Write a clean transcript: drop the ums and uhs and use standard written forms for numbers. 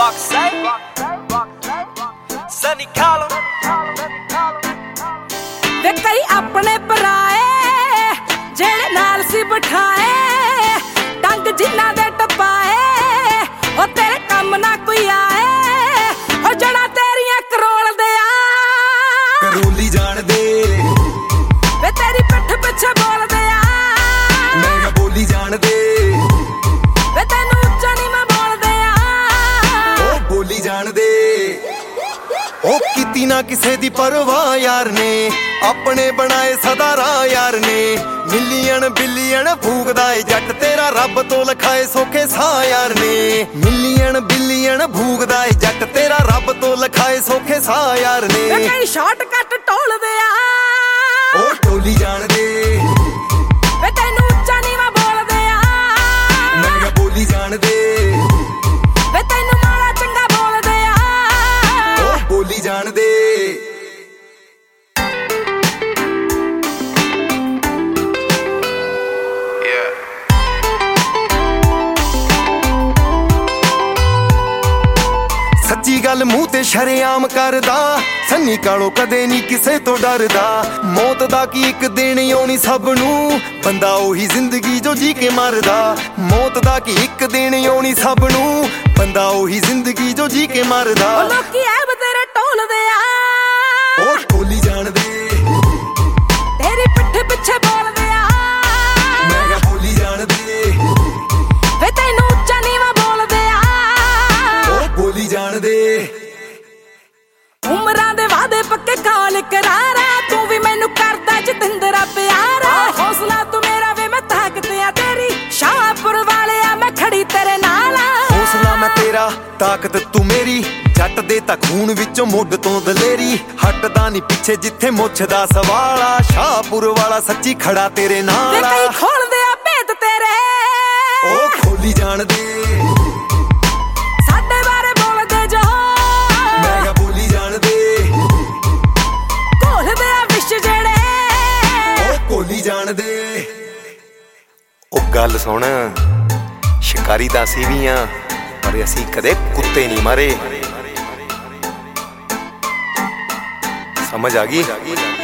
Sunny Column वे कई अपने पराए जेड़े नाल सी बिठाए डंग जिन्ना दे टपाए ओ तेरे कम ना कोई आए ओ जड़ा तेरियां करोल दे आ करोली जान दे वे तेरी पिठ पिछे बोल दे आ मैं क्या बोली जान दे वे तेनू उच्चा नी मैं बोल दे आ ओ बोली जान दे ओ कीती ना किसे दी परवाह यार ने अपने बनाए सदा राह यार ने मिलियन बिलियन फूकदा ए जट तेरा रब तो लखाए सोखे सा यार ने मिलियन बिलियन फूकदा ए जट तेरा रब तो लखाए सोखे सा यार ने वे कई शॉर्टकट टोल दे आ ओ टोली जान दे वे तेनू उच्चा नी मैं बोल दे आ मैं क्या बोली जान दे वे तेनू माड़ा चंगा बोल दे आ ओ बोली जान दे सच्ची गल मूंह ते शरेआम करदा सन्नी कालो कदे नी किसे तो डरदा मौत दा की एक दिन आउणी सब नूं बंदा ओही जिंदगी जो जी के मरदा मौत दा की एक दिन आउणी सब नूं बंदा ओही जिंदगी जो जी के मरदा ओ लोकी ऐब तेरे टोल दे आ ओ टोली जान दे तेरी पिठ पिछे बोल दे आ मैं क्या बोली जान दे वे तेनू उच्चा नी मैं बोल दे आ ओ बोली जान दे उमरां दे वादे पक्के काल करारा तू भी मैनू करदा जतिंदरा प्यारा हौसला तू मेरा वे मैं ताकत आ तेरी शाहपुर वाले आ मैं खड़ी तेरे नाल हौसला मैं तेरा ताकत तू मेरी जट दे ता खून विचों मुੱਢ ਤੋਂ ਦਲੇਰੀ ਹਟਦਾ ਨਹੀਂ ਪਿੱਛੇ ਜਿੱਥੇ ਮੁੱਛ ਦਾ ਸਵਾਲ ਆ ਸ਼ਾਹਪੁਰ ਵਾਲਾ ਸੱਚੀ ਖੜਾ ਤੇਰੇ ਨਾਲ ਵੇ ਕਈ ਖੋਲਦੇ ਆ ਭੇਤ ਤੇਰੇ ਓ ਖੋਲੀ ਜਾਣ ਦੇ ਸਾਡੇ ਬਾਰੇ ਬੋਲਦੇ ਜੋ ਮੈਂ ਕਿਹਾ ਬੋਲੀ ਜਾਣ ਦੇ ਘੋਲਦੇ ਆ ਵਿਸ਼ ਜਿਹੜੇ ਓ ਖੋਲੀ ਜਾਣ ਦੇ ਉਹ ਗੱਲ ਸੁਣ ਸ਼ਿਕਾਰੀ ਤਾਂ ਅਸੀਂ ਵੀ ਆ ਪਰ ਅਸੀਂ ਕਦੇ ਕੁੱਤੇ ਨਹੀਂ ਮਾਰੇ समझ आ गई।